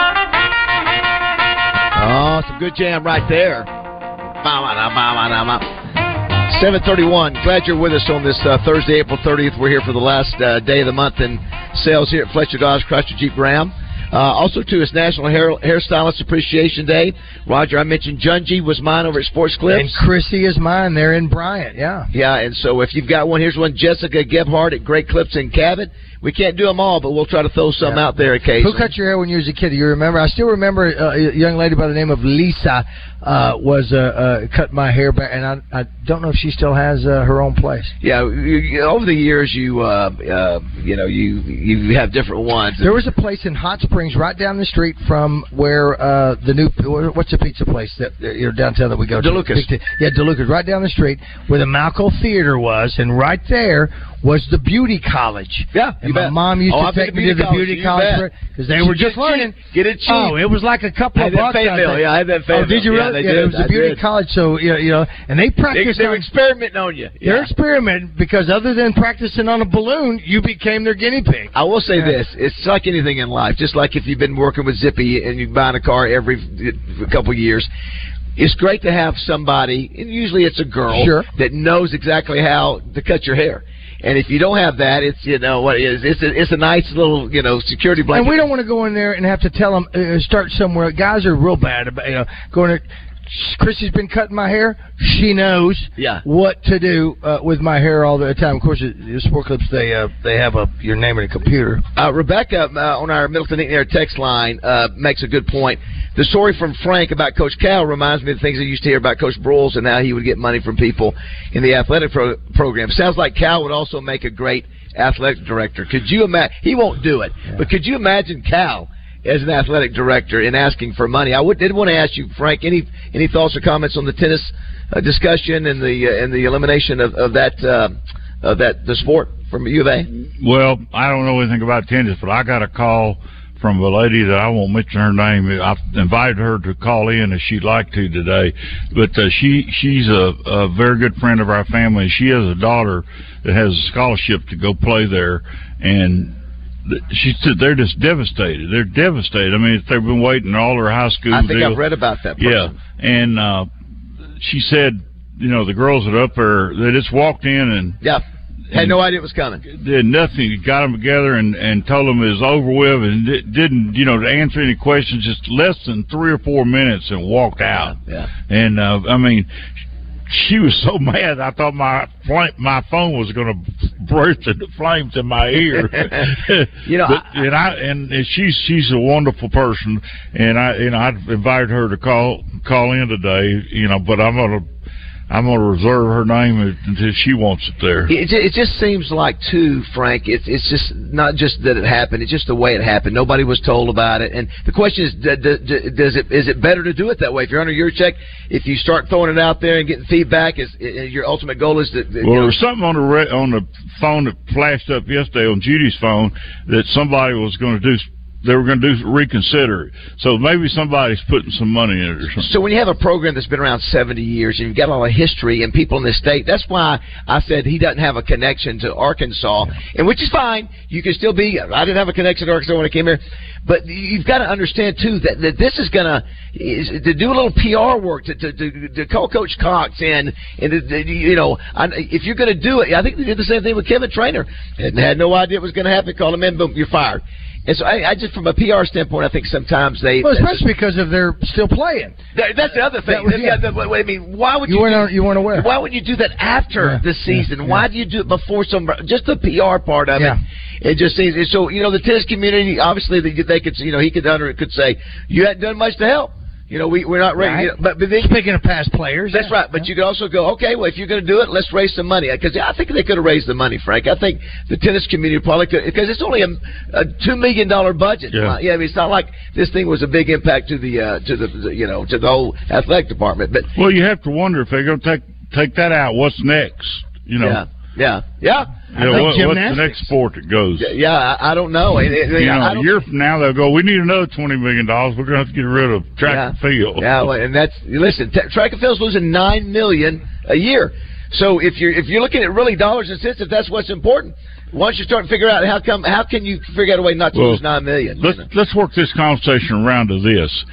Oh, some good jam right there. seven thirty-one. Glad you're with us on this uh, Thursday, April thirtieth. We're here for the last uh, day of the month in sales here at Fletcher Dodge Chrysler Jeep Ram. Uh, also, too, it's National Hair Hairstylist Appreciation Day. Roger, I mentioned Junji was mine over at Sports Clips. And Chrissy is mine. They're in Bryant, yeah. Yeah, and so if you've got one, here's one, Jessica Gebhardt at Great Clips in Cabot. We can't do them all, but we'll try to throw some yeah. out there occasionally. Who cut your hair when you was a kid? Do you remember? I still remember uh, a young lady by the name of Lisa uh, was uh, uh, cut my hair back, and I, I don't know if she still has uh, her own place. Yeah, you, you, over the years, you uh, uh, you know you you have different ones. There was a place in Hot Springs right down the street from where uh, the new what's the pizza place that you know downtown that we go to? DeLucas. Yeah, DeLucas, right down the street where the Malco Theater was, and right there was the beauty college. Yeah, and you my bet. mom used oh, to take me to the beauty college because they were just learning. Get it cheap. Oh, it was like a couple I of had bucks. That Fayetteville. Yeah, I had that Fayetteville. Oh, did you really? Yeah, yeah did. it was a I beauty did. college, so you know, you know, and they practiced. They, they were on, experimenting on you. Yeah. They're experimenting because other than practicing on a balloon, you became their guinea pig. I will say yeah. this: it's like anything in life. Just like if you've been working with Zippy and you're buying a car every couple of years. It's great to have somebody, and usually it's a girl, sure. that knows exactly how to cut your hair. And if you don't have that, it's you know what it is. It's a, it's a nice little you know security blanket. And we don't want to go in there and have to tell them uh, start somewhere. Guys are real bad about you know going there. Chrissy's been cutting my hair. She knows yeah. what to do uh, with my hair all the time. Of course, the Sport Clips they uh, they have a your name in a computer. Uh, Rebecca uh, on our Middleton Eaton Air text line uh, makes a good point. The story from Frank about Coach Cal reminds me of the things I used to hear about Coach Broyles and how he would get money from people in the athletic pro- program. Sounds like Cal would also make a great athletic director. Could you imagine? He won't do it, yeah. but could you imagine Cal as an athletic director and asking for money? I would, did want to ask you, Frank, any any thoughts or comments on the tennis uh, discussion and the uh, and the elimination of, of that uh, of that the sport from U of A? Well, I don't know anything about tennis, but I got a call from a lady that I won't mention her name. I invited her to call in if she'd like to today, but uh, she she's a, a very good friend of our family. She has a daughter that has a scholarship to go play there, and she said they're just devastated. They're devastated. I mean, they've been waiting all their high school. I think deal. I've read about that person. Yeah, and uh, she said, you know, the girls that are up there, they just walked in and yeah, had and no idea it was coming. Did nothing. Got them together and, and told them it was over with, and didn't, you know, to answer any questions. Just less than three or four minutes and walked out. Yeah. And uh, I mean, she was so mad. I thought my my phone was going to burst into flames in my ear. you know, but, I, and I and she's she's a wonderful person, and I you know I invited her to call call in today. You know, but I'm gonna. I'm going to reserve her name until she wants it there. It, it just seems like, too, Frank, it's it's just not just that it happened. It's just the way it happened. Nobody was told about it. And the question is, does it is it better to do it that way? If you're under your check, if you start throwing it out there and getting feedback, is, is your ultimate goal is that... Well, there was something on the, re- on the phone that flashed up yesterday on Judy's phone that somebody was going to do... They were going to do reconsider it. So maybe somebody's putting some money in it or something. So when you have a program that's been around seventy years and you've got a lot of history and people in this state, that's why I said he doesn't have a connection to Arkansas, and which is fine. You can still be. I didn't have a connection to Arkansas when I came here. But you've got to understand, too, that, that this is going to to do a little P R work, to to, to, to call Coach Cox in. And, to, to, you know, I, if you're going to do it, I think they did the same thing with Kevin Trainor. And had no idea it was going to happen. Call him in, boom, you're fired. And so I, I just, from a P R standpoint, I think sometimes they. Well, especially because of they're still playing. That, that's the other thing. That, yeah. yeah, the, I mean, why would you, you? weren't do, you weren't aware? Why would you do that after yeah. the season? Yeah. Why do you do it before some? Just the P R part of yeah. it. It just seems so. You know, the tennis community. Obviously, they, they could. You know, he could under could say you hadn't done much to help. You know, we, we're not ready. Right. You know, but, but then, speaking of past players, that's yeah. right. But yeah. you could also go, okay, well, if you're going to do it, let's raise some money. Because I think they could have raised the money, Frank. I think the tennis community probably could, because it's only a, a two million dollar budget. Yeah. yeah, I mean, it's not like this thing was a big impact to the uh, to the, the you know to the whole athletic department. But well, you have to wonder if they're going to take take that out. What's next? You know. Yeah. Yeah. Yeah. You know, what, what's the next sport that goes? Yeah, I, I don't know. It, it, you know, I a don't, year from now they'll go, we need another twenty million dollars. We're going to have to get rid of track yeah. and field. Yeah, well, and that's listen. T- track and field's losing nine million dollars a year. So if you're if you're looking at really dollars and cents, if that's what's important, once you start to figure out how come how can you figure out a way not to well, lose nine million dollars? Let's let's work this conversation around to this.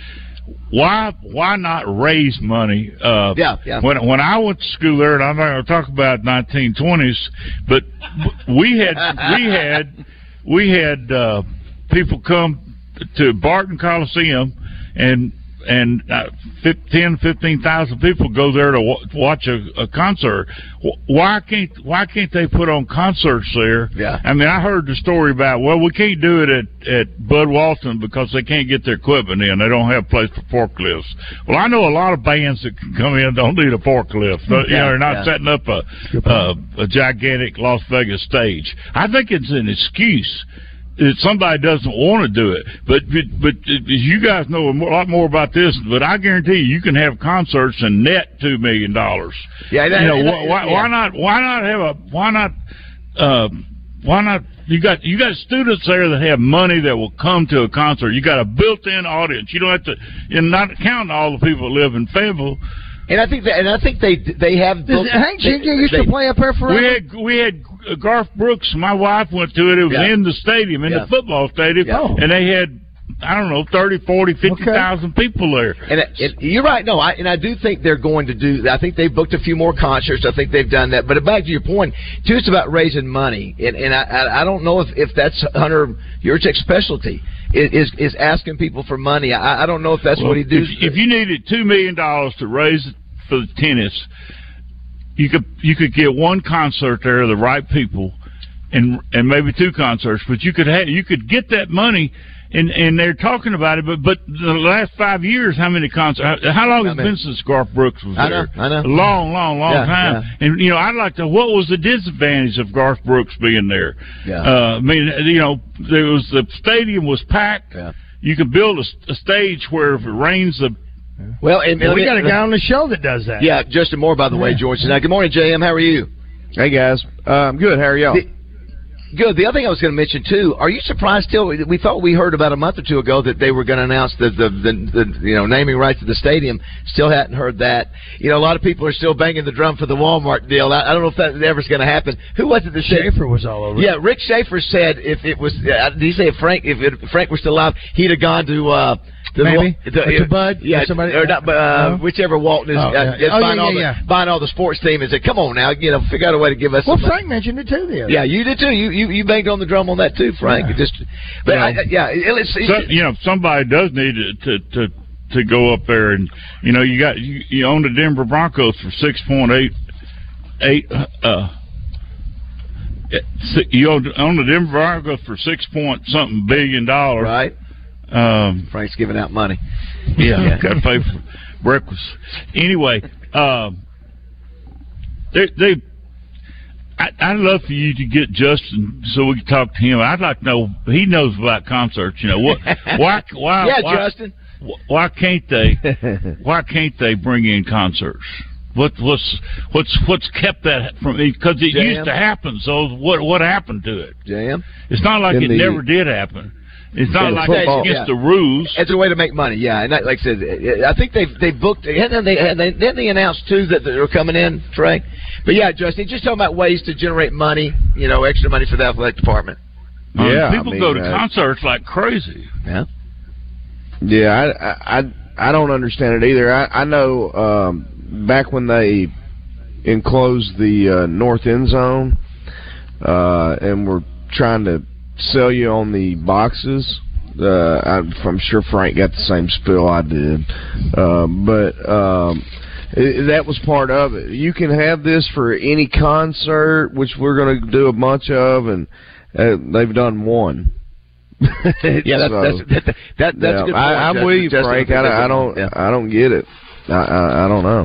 Why why not raise money? Uh, yeah, yeah. When when I went to school there, and I'm not going to talk about nineteen twenties, but we had we had we had uh, people come to Barton Coliseum, and and uh, ten, fifteen thousand people go there to w- watch a, a concert. Why can't why can't they put on concerts there? Yeah. I mean, I heard the story about, well, we can't do it at, at Bud Walton because they can't get their equipment in. They don't have a place for forklifts. Well, I know a lot of bands that can come in don't need a forklift. Yeah, you know, they're not yeah. setting up a, a a gigantic Las Vegas stage. I think it's an excuse. If somebody doesn't want to do it, but but, but you guys know a lot more about this. But I guarantee you, you can have concerts and net two million dollars. Yeah, that, you know that, why, yeah. why not? Why not have a? Why not? Uh, why not? You got you got students there that have money that will come to a concert. You got a built-in audience. You don't have to. You're not counting all the people that live in Fayetteville. And I think that, and I think they they have. Does, Hank Jenkins used they, to play up there forever. We had we had Garth Brooks. My wife went to it. It was yeah. in the stadium, in yeah. the football stadium, yeah. and they had I don't know thirty, forty, fifty thousand okay. people there. And it, it, you're right. No, I, and I do think they're going to do. I think they've booked a few more concerts. I think they've done that. But back to your point, too, it's about raising money, and and I I don't know if if that's Hunter Yurchek's specialty. Is is asking people for money. I, I don't know if that's well, what he does. If, if you needed two million dollars to raise it for the tennis, you could you could get one concert there, the right people, and and maybe two concerts. But you could have you could get that money, and and they're talking about it. But but the last five years, how many concerts? How, how long has it been since Garth Brooks was I there? know, I know. A long, long, long yeah, time. Yeah. And you know, I'd like to. What was the disadvantage of Garth Brooks being there? Yeah. Uh, I mean, you know, there was the stadium was packed. Yeah. You could build a, a stage where if it rains, the well, and, well we got a guy on the show that does that. Yeah, Justin Moore, by the yeah. way, George. Now, good morning, J M. How are you? Hey guys, uh, I'm good. How are y'all? The, good. The other thing I was going to mention too. Are you surprised? Still, we thought we heard about a month or two ago that they were going to announce the the, the the you know naming rights of the stadium. Still hadn't heard that. You know, a lot of people are still banging the drum for the Walmart deal. I, I don't know if that ever's going to happen. Who was it that said? Schaefer was all over. Yeah, Rick Schaefer said if it was. Uh, did he say if Frank if, it, if Frank was still alive, he'd have gone to. Uh, The, Maybe the, the, to Bud, yeah, or somebody, or not, uh, no? whichever Walton is, oh, uh, yeah. is oh, buying, yeah, all yeah, the, yeah. buying all the sports team and said, "Come on now, you know, figure out a way to give us." Well, some Frank money. mentioned it too. The other Yeah, you did too. You you, you banged on the drum on that too, Frank. Yeah. It just, but well, I, yeah, it, it's, it's, some, you know, somebody does need to, to to to go up there, and you know, you got you, you own the Denver Broncos for six point eight eight. Uh, you own the Denver Broncos for six point something billion dollars, right? Um, Frank's giving out money. Yeah, yeah. Got to pay for breakfast. Anyway, um, they, they I, I'd love for you to get Justin so we can talk to him. I'd like to know he knows about concerts. You know what? Why? Why? yeah, why, Justin. Why can't they? Why can't they bring in concerts? What, what's what's what's kept that from? Because it Jam. used to happen. So what what happened to it? Jam. It's not like In it the, never did happen. It's not like football. it's against yeah. the rules. It's a way to make money, yeah. And that, like I said, I think they've they booked. Hadn't they? Hadn't they, didn't they announce too that they're coming in, Trey? But yeah, Justin, just talking about ways to generate money, you know, extra money for the athletic department. Yeah, um, people I mean, go to uh, concerts like crazy. Yeah, yeah. I I I don't understand it either. I I know um, back when they enclosed the uh, north end zone uh, and were trying to sell you on the boxes. Uh, I'm, I'm sure Frank got the same spill I did, uh, but um, it, that was part of it. You can have this for any concert, which we're going to do a bunch of, and uh, they've done one. yeah, that's so, that's that, that, that's yeah, a good point. I, I'm Justin, with you, Justin, Frank. I, I don't, yeah. I don't get it. I, I, I don't know.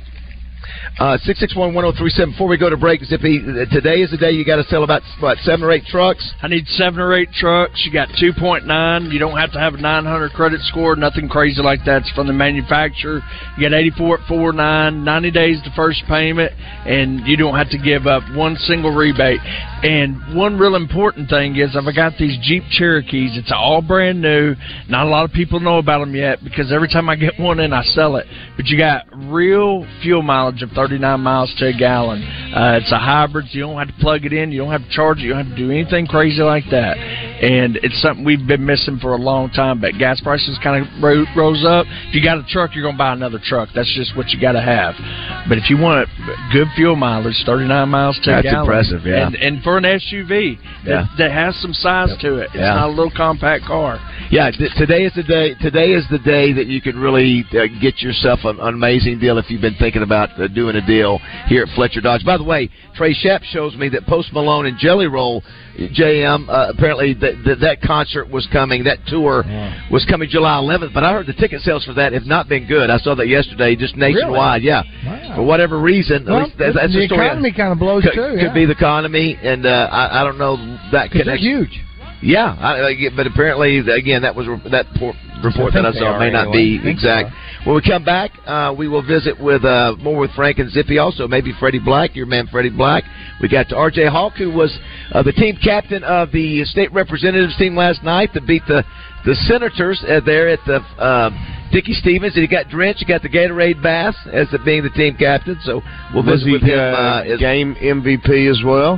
Uh, six six one, one oh three seven. Before we go to break, Zippy, today is the day you got to sell about, what, seven or eight trucks? I need seven or eight trucks. You got two point nine. You don't have to have a nine hundred credit score, nothing crazy like that. It's from the manufacturer. You got eighty-four at four nine, ninety days to first payment, and you don't have to give up one single rebate. And one real important thing is I've got these Jeep Cherokees. It's all brand new. Not a lot of people know about them yet because every time I get one in, I sell it. But you got real fuel mileage of thirty-nine miles to a gallon. Uh, it's a hybrid. So you don't have to plug it in. You don't have to charge it. You don't have to do anything crazy like that. And it's something we've been missing for a long time. But gas prices kind of ro- rose up. If you got a truck, you're going to buy another truck. That's just what you got to have. But if you want good fuel mileage, thirty-nine miles to That's a gallon. That's impressive, yeah. And, and for an S U V that, yeah. that has some size yep. to it. It's yeah. not a little compact car. Yeah, th- today is the day. Today is the day that you can really uh, get yourself an, an amazing deal if you've been thinking about uh, doing a deal here at Fletcher Dodge. By the way, Trey Shepp shows me that Post Malone and Jelly Roll, J M, uh, apparently th- th- that concert was coming. That tour yeah. was coming July eleventh. But I heard the ticket sales for that have not been good. I saw that yesterday, just nationwide. Really? Yeah, wow. For whatever reason, well, at least that, that's the the story. economy kind of blows could, too. Could yeah. be the economy, and uh, I, I don't know that connection. Huge. Yeah, I, but apparently, again, that was that por- report that I saw may not be exact. So. When we come back, uh, we will visit with uh, more with Frank and Zippy. Also, maybe Freddie Black, your man Freddie Black. We got to R J Hawk, who was uh, the team captain of the state representatives team last night to beat the the Senators uh, there at the uh, Dickie Stevens. And he got drenched. He got the Gatorade bath as the, being the team captain. So we'll was visit he, with him. Uh, Uh, as, game M V P as well.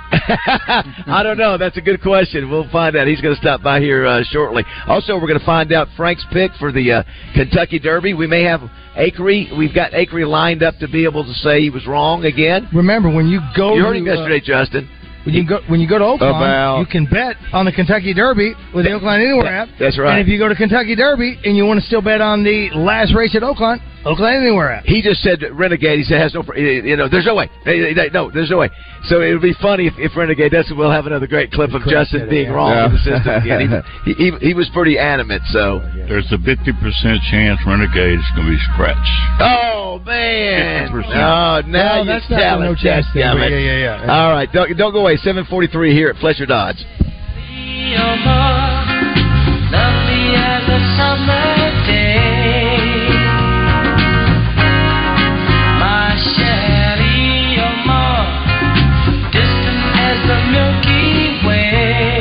I don't know. That's a good question. We'll find out. He's going to stop by here uh, shortly. Also, we're going to find out Frank's pick for the uh, Kentucky Derby. We may have Acree. We've got Acree lined up to be able to say he was wrong again. Remember, when you go You to, heard him yesterday, uh, Justin. When you go when you go to Oakland, About, you can bet on the Kentucky Derby with the Oakland Anywhere app. That's right. And if you go to Kentucky Derby and you want to still bet on the last race at Oakland, Oakland Anywhere app. He just said Renegade. He said has no, you know, there's no way. No, there's no way. So it would be funny if, if Renegade does. We'll have another great clip of Justin being yeah. wrong yeah. in the system again. He, he, he was pretty animate. So there's a fifty percent chance Renegade is going to be scratched. Oh man! fifty percent. Oh, now no, you that's tell not no it. chance. Yeah, yeah, yeah, yeah. All right, don't, don't go away. seven forty-three here at Fletcher Dodge. Lovely as a summer day. My Shelly, you're more distant as the Milky Way.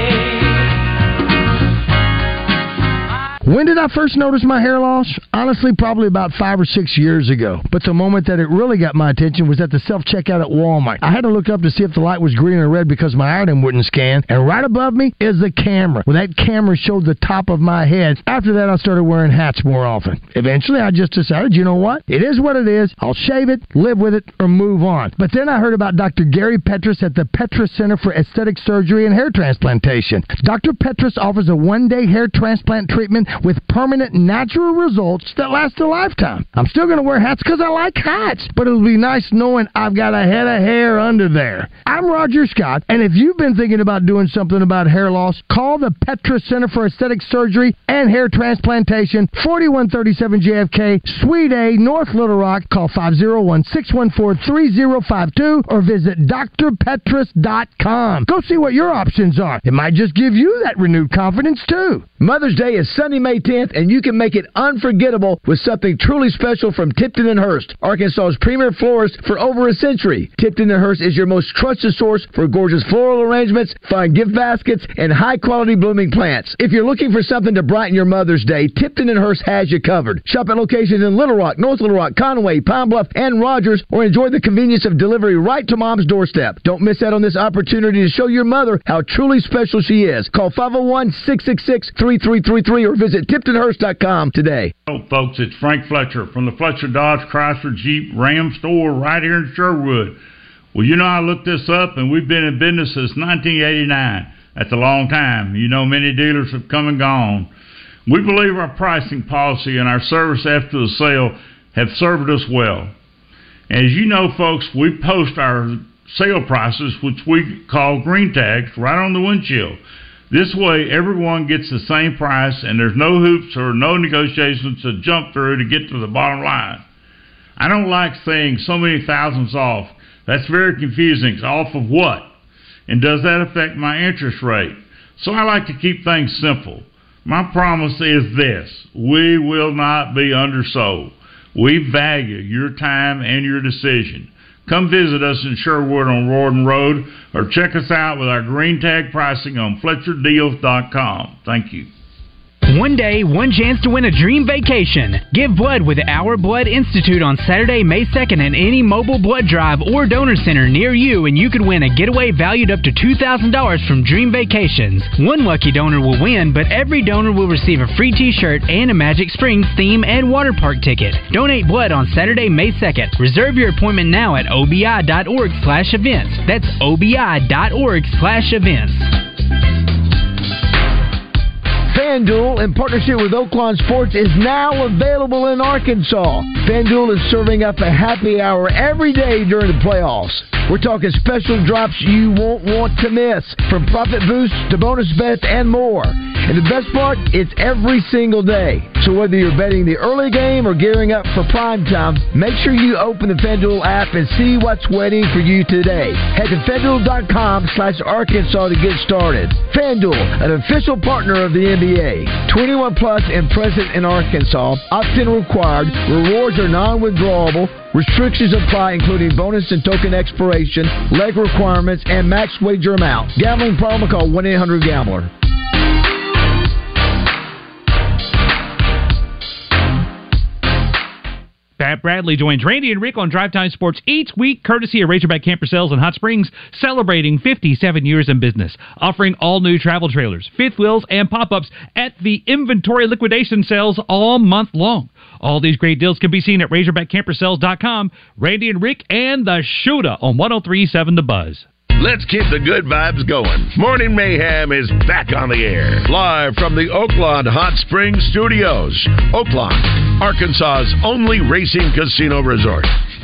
When did I first notice my hair loss? Honestly, probably about five or six years ago. But the moment that it really got my attention was at the self-checkout at Walmart. I had to look up to see if the light was green or red because my item wouldn't scan. And right above me is the camera. Well, that camera showed the top of my head. After that, I started wearing hats more often. Eventually, I just decided, you know what? It is what it is. I'll shave it, live with it, or move on. But then I heard about Doctor Gary Petrus at the Petrus Center for Aesthetic Surgery and Hair Transplantation. Doctor Petrus offers a one-day hair transplant treatment with permanent natural results that last a lifetime. I'm still going to wear hats because I like hats, but it'll be nice knowing I've got a head of hair under there. I'm Roger Scott, and if you've been thinking about doing something about hair loss, call the Petrus Center for Aesthetic Surgery and Hair Transplantation, forty-one thirty-seven J F K, Suite A, North Little Rock. Call five oh one, six one four, three oh five two or visit d r petrus dot com. Go see what your options are. It might just give you that renewed confidence, too. Mother's Day is Sunday, May tenth, and you can make it unforgettable with something truly special from Tipton and Hurst, Arkansas's premier florist for over a century. Tipton and Hurst is your most trusted source for gorgeous floral arrangements, fine gift baskets, and high-quality blooming plants. If you're looking for something to brighten your Mother's Day, Tipton and Hurst has you covered. Shop at locations in Little Rock, North Little Rock, Conway, Pine Bluff, and Rogers, or enjoy the convenience of delivery right to Mom's doorstep. Don't miss out on this opportunity to show your mother how truly special she is. Call five oh one, six six six, three three three three or visit tipton hurst dot com today. Hello, folks. It's Frank Fletcher from the Fletcher Dodge Chrysler Jeep Ram store right here in Sherwood. Well, you know, I looked this up, and we've been in business since nineteen eighty-nine. That's a long time. You know, many dealers have come and gone. We believe our pricing policy and our service after the sale have served us well. As you know, folks, we post our sale prices, which we call green tags, right on the windshield. This way, everyone gets the same price, and there's no hoops or no negotiations to jump through to get to the bottom line. I don't like saying so many thousands off. That's very confusing. Off of what? And does that affect my interest rate? So I like to keep things simple. My promise is this: we will not be undersold. We value your time and your decision. Come visit us in Sherwood on Roaring Road, or check us out with our green tag pricing on Fletcher Deals dot com. Thank you. One day, one chance to win a dream vacation. Give blood with Our Blood Institute on Saturday, May second at any mobile blood drive or donor center near you, and you could win a getaway valued up to two thousand dollars from Dream Vacations. One lucky donor will win, but every donor will receive a free t-shirt and a Magic Springs theme and water park ticket. Donate blood on Saturday, May second. Reserve your appointment now at obi.org slash events. That's obi.org slash events. FanDuel, in partnership with Oaklawn Sports, is now available in Arkansas. FanDuel is serving up a happy hour every day during the playoffs. We're talking special drops you won't want to miss, from profit boosts to bonus bets and more. And the best part, it's every single day. So whether you're betting the early game or gearing up for prime time, make sure you open the FanDuel app and see what's waiting for you today. Head to FanDuel.com slash Arkansas to get started. FanDuel, an official partner of the N B A. twenty-one plus and present in Arkansas. Opt-in required. Rewards are non-withdrawable. Restrictions apply, including bonus and token expiration, leg requirements, and max wager amount. Gambling problem? Call one eight hundred gambler. Pat Bradley joins Randy and Rick on Drive Time Sports each week, courtesy of Razorback Camper Sales in Hot Springs, celebrating fifty-seven years in business, offering all new travel trailers, fifth wheels, and pop-ups at the inventory liquidation sales all month long. All these great deals can be seen at Razorback Camper Sales dot com. Randy and Rick and the Shooter on one oh three point seven The Buzz. Let's keep the good vibes going. Morning Mayhem is back on the air. Live from the Oaklawn Hot Springs Studios. Oaklawn, Arkansas's only racing casino resort.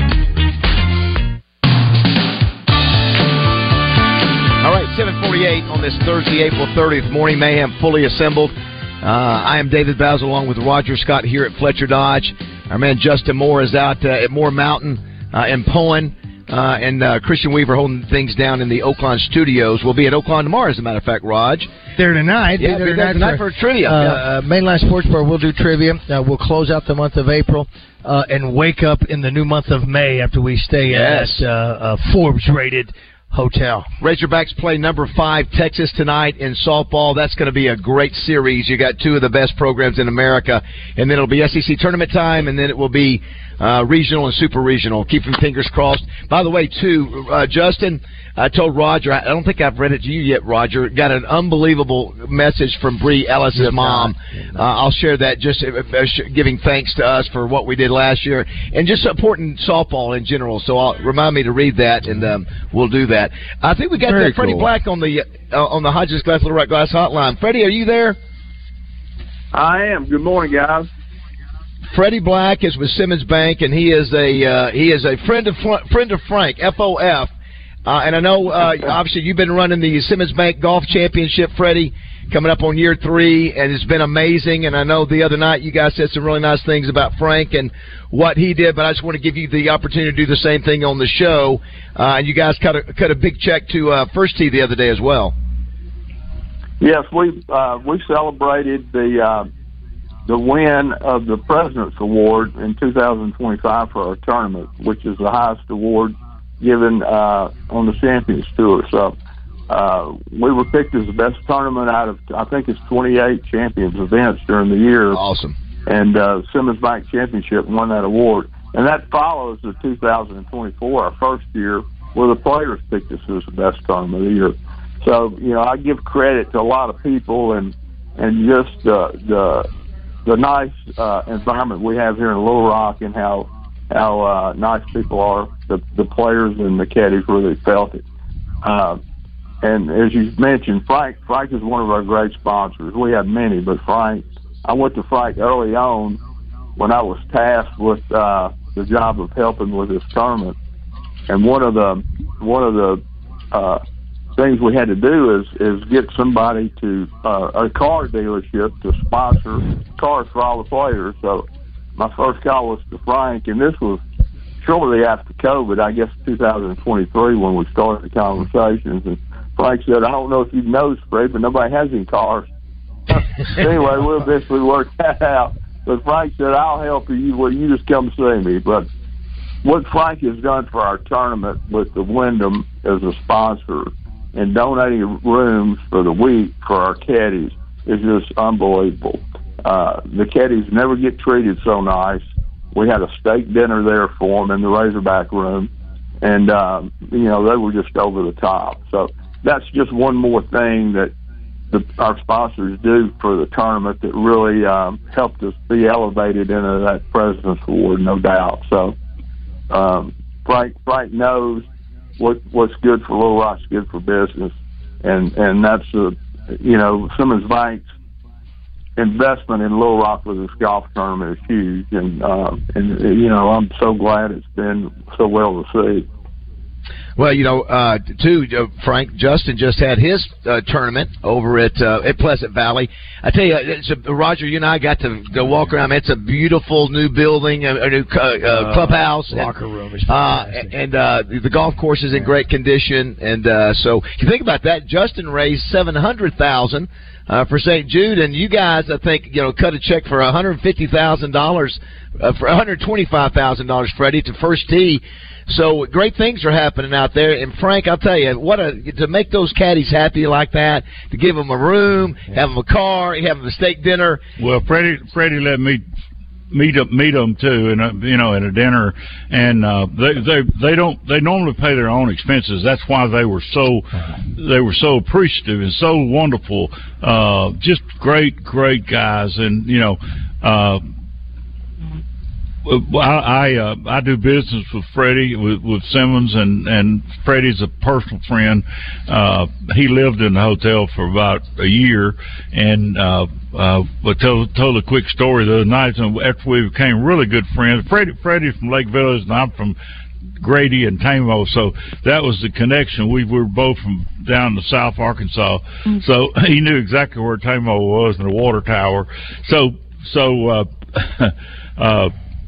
All right, seven forty-eight on this Thursday, April thirtieth. Morning Mayhem fully assembled. Uh, I am David Basil along with Roger Scott here at Fletcher Dodge. Our man Justin Moore is out uh, at Moore Mountain uh, in Poen. Uh, and uh, Christian Weaver holding things down in the Oaklawn studios. We'll be at Oaklawn tomorrow, as a matter of fact, Raj. There tonight. Yeah, there tonight, tonight for, for trivia. Uh, yeah. uh, Mainline Sports Bar will do trivia. Uh, we'll close out the month of April uh, and wake up in the new month of May after we stay yes. at uh, a Forbes-rated hotel. Razorbacks play number five Texas tonight in softball. That's going to be a great series. You got two of the best programs in America, and then it'll be S E C tournament time, and then it will be uh, regional and super regional. Keep your fingers crossed. By the way, too, uh, Justin, I told Roger, I don't think I've read it to you yet, Roger, got an unbelievable message from Bree Ellis's mom. Uh, I'll share that, just uh, giving thanks to us for what we did last year and just supporting softball in general. So I'll, remind me to read that, and um, we'll do that. I think we got Very the Freddie cool. Black on the uh, on the Hodges Glass Little Rock Glass hotline. Freddie, are you there? I am. Good morning, guys. Freddie Black is with Simmons Bank, and he is a uh, he is a friend of friend of Frank, F O F. Uh, and I know, uh, obviously, you've been running the Simmons Bank Golf Championship, Freddie, coming up on year three, and it's been amazing. And I know the other night you guys said some really nice things about Frank and what he did, but I just want to give you the opportunity to do the same thing on the show. Uh, and you guys cut a, cut a big check to uh, First Tee the other day as well. Yes, we uh, we celebrated the uh, the win of the President's Award in two thousand twenty-five for our tournament, which is the highest award given uh, on the Champions Tour. So uh, we were picked as the best tournament out of, I think it's twenty-eight Champions events during the year. Awesome. And uh, Simmons Bank Championship won that award. And that follows the two thousand twenty-four, our first year, where the players picked us as the best tournament of the year. So, you know, I give credit to a lot of people and and just uh, the the nice uh, environment we have here in Little Rock and how how uh, nice people are. The the players and the caddies really felt it. Uh, and as you mentioned, Frank, Frank is one of our great sponsors. We have many, but Frank, I went to Frank early on when I was tasked with uh, the job of helping with this tournament. And one of the one of the uh, things we had to do is is get somebody to uh, a car dealership to sponsor cars for all the players. So my first call was to Frank, and this was shortly after COVID, I guess two thousand twenty-three, when we started the conversations. And Frank said, "I don't know if you know, Fred, but nobody has any cars." Anyway, we'll eventually work that out. But Frank said, "I'll help you. Well, you just come see me." But what Frank has done for our tournament with the Wyndham as a sponsor and donating rooms for the week for our caddies is just unbelievable. Uh, the caddies never get treated so nice. We had a steak dinner there for them in the Razorback room, and uh, you know, they were just over the top. So that's just one more thing that the, our sponsors do for the tournament that really um, helped us be elevated into that President's Award, no doubt. So um, Frank Frank knows what what's good for Little Rock's good for business, and and that's a, you know, Simmons Bank's investment in Little Rock with this golf tournament is huge, and uh, and you know, I'm so glad it's been so well received. Well, you know, uh, too, uh, Frank, Justin just had his uh, tournament over at uh, at Pleasant Valley. I tell you, it's a, Roger, you and I got to go walk around. It's a beautiful new building, a, a new uh, uh, clubhouse, locker and, room, is uh, and uh, the golf course is in great condition. And uh, so, if you think about that, Justin raised seven hundred thousand uh, for Saint Jude, and you guys, I think, you know, cut a check for one hundred fifty thousand dollars, uh, for one hundred twenty-five thousand dollars, Freddie, to First Tee. So great things are happening out there, and Frank, I'll tell you, what a to make those caddies happy like that, to give them a room, have them a car, have them a steak dinner. Well, Freddie, Freddie let me meet up, meet them too, and uh, you know, at a dinner, and uh, they they they don't they normally pay their own expenses. That's why they were so they were so appreciative and so wonderful. Uh, just great, great guys, and you know. Uh, I I, uh, I do business with Freddie, with, with Simmons, and, and Freddie's a personal friend. Uh, he lived in the hotel for about a year, and uh, uh, I told, told a quick story the other night. After we became really good friends, Freddie, Freddie's from Lake Village, and I'm from Grady and Tamo, so that was the connection. We were both from down to South Arkansas, mm-hmm. So he knew exactly where Tamo was and the water tower. So, so. Uh, uh,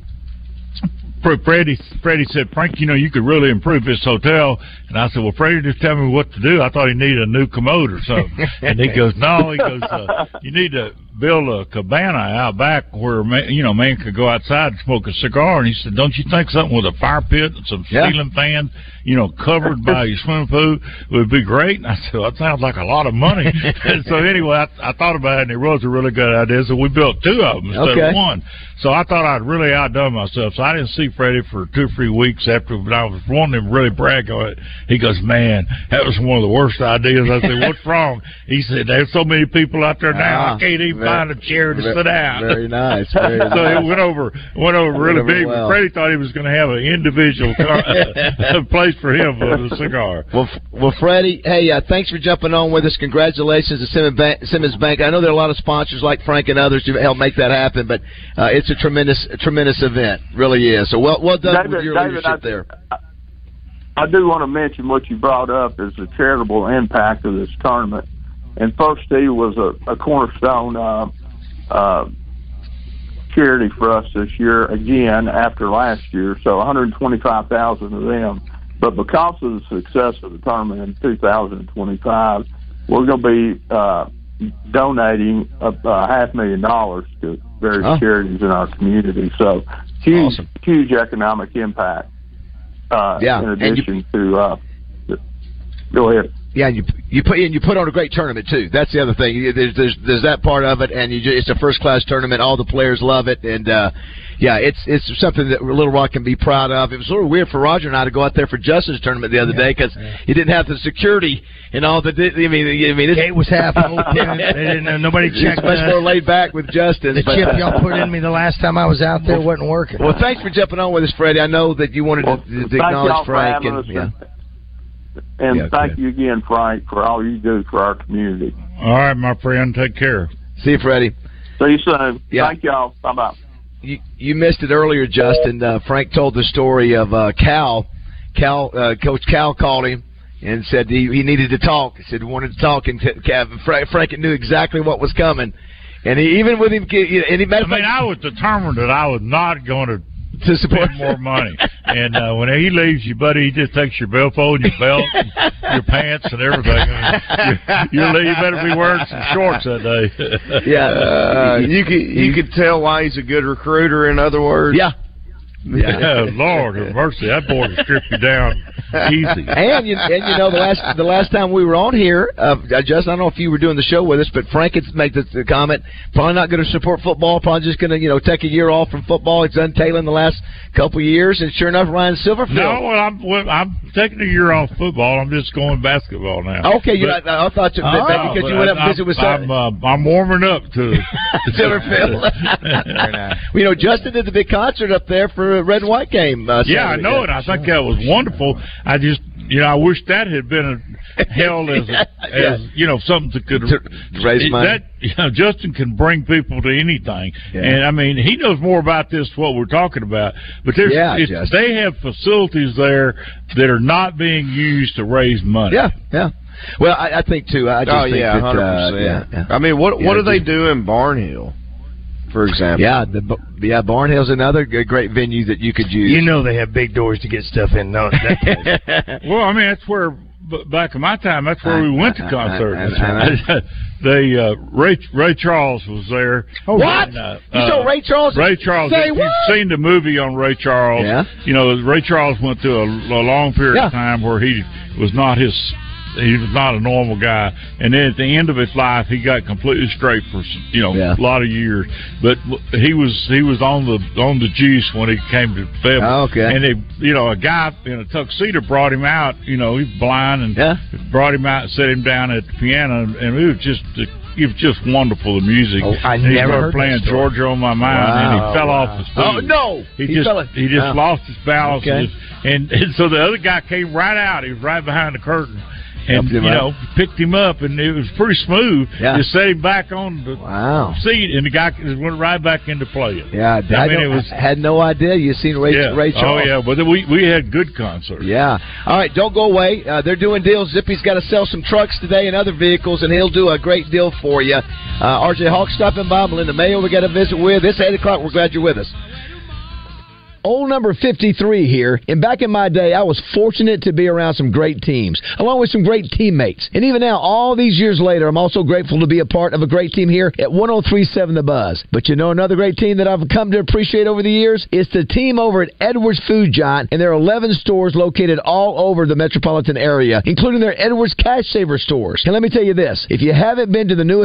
Freddie, Freddie said, "Frank, you know, you could really improve this hotel." And I said, "Well, Freddie, just tell me what to do. I thought he needed a new commode or something." And he goes, "No," he goes, uh, "you need to build a cabana out back where, man, you know, man could go outside and smoke a cigar." And he said, "Don't you think something with a fire pit and some yeah. ceiling fans, you know, covered by your swimming pool would be great?" And I said, "Well, that sounds like a lot of money." And so anyway, I, I thought about it, and it was a really good idea. So we built two of them instead okay. of one. So I thought I'd really outdone myself. So I didn't see Freddie for two or three weeks after I was wanting him to really brag on it. He goes, "Man, that was one of the worst ideas." I said, "What's wrong?" He said, "There's so many people out there now, ah, I can't even very, find a chair to very, sit down." Very nice. Very so nice. it went over went over really went over big. well. Freddie thought he was going to have an individual car, place for him for the cigar. Well, well, Freddie, hey, uh, thanks for jumping on with us. Congratulations to Simmons Bank, Simmons Bank. I know there are a lot of sponsors like Frank and others to help make that happen, but uh, it's a tremendous, a tremendous event, really is. So well, well done David, with your David, leadership I, there. I, I do want to mention what you brought up is the charitable impact of this tournament, and First Tee was a, a cornerstone uh, uh, charity for us this year again after last year. So one hundred twenty-five thousand of them. But because of the success of the tournament in two thousand twenty-five, we're going to be uh, donating a, a half million dollars to various oh. charities in our community. So huge, awesome. huge economic impact. Uh, yeah. In addition you, to, uh, go ahead. Yeah, you you put and you put on a great tournament too. That's the other thing. There's there's, there's that part of it, and you just, it's a first class tournament. All the players love it, and uh, yeah, it's it's something that Little Rock can be proud of. It was sort of weird for Roger and I to go out there for Justin's tournament the other day because yeah. he didn't have the security and all the. I mean, I mean, the gate was half open. They didn't know, nobody checked. It's much more laid back with Justin. The but, chip y'all put in me the last time I was out there well, wasn't working. Well, thanks for jumping on with us, Freddie. I know that you wanted well, to, to acknowledge Frank and yeah. And Yeah, thank okay. you again, Frank, for all you do for our community. All right, my friend. Take care. See you, Freddie. See you soon. Yeah. Thank y'all. Bye-bye. You, you missed it earlier, Justin. Uh, Frank told the story of uh, Cal. Cal, uh, Coach Cal called him and said he, he needed to talk. He said he wanted to talk, and Frank, Frank knew exactly what was coming. And he, even with him, and he I mean, I was determined that I was not going to to support spend more money. And uh, when he leaves you, buddy, he just takes your billfold, your belt, and your pants, and everything. I mean, you, you, you better be wearing some shorts that day. Yeah, uh, you could you could tell why he's a good recruiter. In other words, yeah. Yeah, Lord have mercy, that boy will strip you down easy. And you, and you know the last the last time we were on here, uh, Justin, I don't know if you were doing the show with us, but Frank had made the, the comment, probably not going to support football, probably just going to you know take a year off from football. He's done tailing the last couple of years, and sure enough, Ryan Silverfield. No, well, I'm well, I'm taking a year off football. I'm just going basketball now. Okay, you. But, I, I thought you, that, oh, that because you went up and visited with I'm, I'm, uh, I'm warming up to Silverfield. Well, you know, Justin did the big concert up there for a red and white game. Uh, yeah, I know it. I think that was wonderful. I just, you know, I wish that had been a, held as, a, as yeah. you know, something that could to, to raise money. That, you know, Justin can bring people to anything, yeah. and I mean, he knows more about this what we're talking about. But there's, yeah, it's, they have facilities there that are not being used to raise money. Yeah, yeah. Well, I, I think too. I just oh think yeah, that, hundred uh, percent. Yeah, yeah. I mean, what yeah, what do they just, do in Barnhill, for example? Yeah, the yeah Barnhill's another great venue that you could use. You know they have big doors to get stuff in. No, that place. Well, I mean, that's where back in my time, that's where I, we went I, to concerts. I, I, I, they uh, Ray Ray Charles was there. Oh, what? And, uh, you saw Ray Charles? Ray Charles. Say if what? you've seen the movie on Ray Charles, yeah. you know Ray Charles went through a, a long period yeah. of time where he was not his. He was not a normal guy, and then at the end of his life, he got completely straight for you know yeah. a lot of years. But he was he was on the on the juice when he came to Fayetteville. Oh, okay. And they, you know, a guy in a tuxedo brought him out. You know, he's blind, and yeah. brought him out and set him down at the piano, and it was just it was just wonderful. The music. Oh, I and never he started heard playing that story. Georgia on My Mind, Wow, and he fell wow. off his feet. Oh no! He, he just fell, he just wow. lost his balance, Okay. and, just, and, and so the other guy came right out. He was right behind the curtain. And, you know, picked him up, and it was pretty smooth. Yeah. Just set him back on the wow. seat, and the guy just went right back into playing. Yeah, I, I mean, it it was. I had no idea. You seen Ray, Yeah. Ray Charles? Oh, yeah, but we, we had good concerts. Yeah. All right, don't go away. Uh, they're doing deals. Zippy's got to sell some trucks today and other vehicles, and he'll do a great deal for you. Uh, R J Hawk stopping by. Melinda Mayo we got to visit with. It's eight o'clock. We're glad you're with us. Old number fifty-three here, and back in my day, I was fortunate to be around some great teams, along with some great teammates. And even now, all these years later, I'm also grateful to be a part of a great team here at one oh three point seven The Buzz. But you know another great team that I've come to appreciate over the years? It's the team over at Edwards Food Giant, and there are eleven stores located all over the metropolitan area, including their Edwards Cash Saver stores. And let me tell you this, if you haven't been to the newest